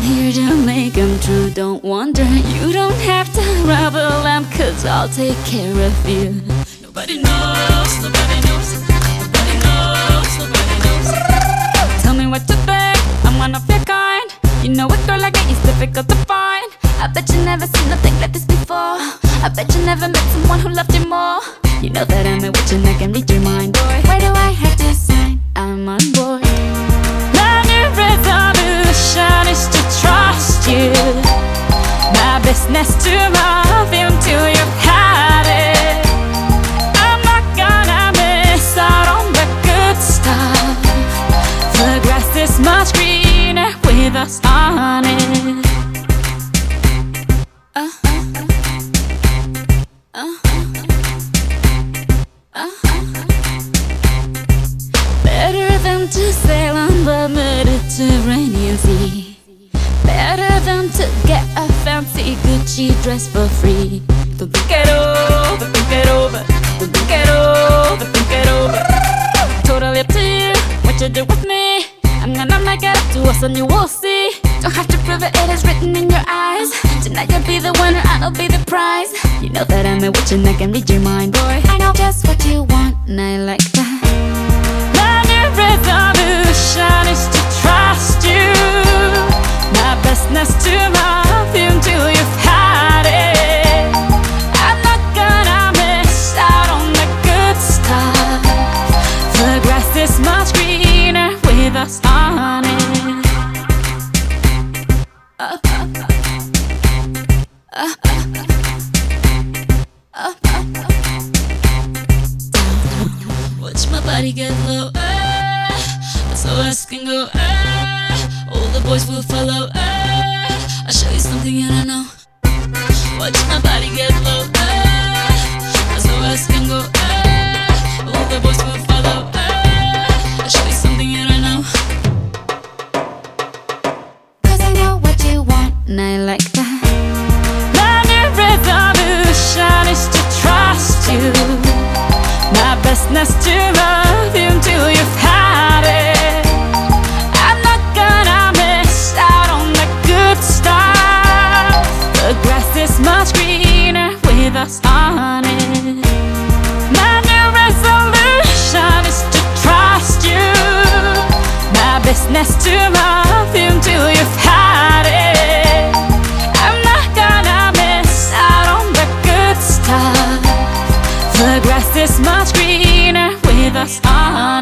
here to make them true. Don't wonder, you don't have to rubble them, 'cause I'll take care of you. Nobody knows, nobody knows, nobody knows, nobody knows. Tell me what to think, I'm one of your kind. You know a girl like me is difficult to find. I bet you never seen nothing like this before. I bet you never met someone who loved you more. You know that I'm a witch and I can read your mind, boy. Why do I have to sign? I'm on board. My new resolution is to trust you. My business to love you till you've had it. I'm not gonna miss out on the good stuff. The grass is much greener with us on it. Better than to sail on the Mediterranean Sea. Better than to get a fancy Gucci dress for free. Don't think it over, think it over. Don't think it over, think it over. Totally up to you, what you do with me. I'm gonna make it up to us and you will see. Don't have to prove it, it is written in your eyes. Tonight you'll be the winner, I'll be the prize. You know that I'm a witch and I can read your mind, boy. I know just what you want and I like that. My new resolution is to trust you. My business to love you until you've had it. I'm not gonna miss out on the good stuff. The grass is much greener with us on it. Watch my body get low, so I can go, all the boys will follow, I'll show you something you don't know. Watch my body get low, so I can go, all the boys will follow, I'll show you something you don't know. 'Cause I know what you want and I like that. My new resolution is to trust you. My business to love you until you've had it. I'm not gonna miss out on the good stuff. The grass is much greener with us on it. My new resolution is to trust you. My business to love you until you've had it. I'm not gonna miss out on the good stuff. The grass is much greener with us on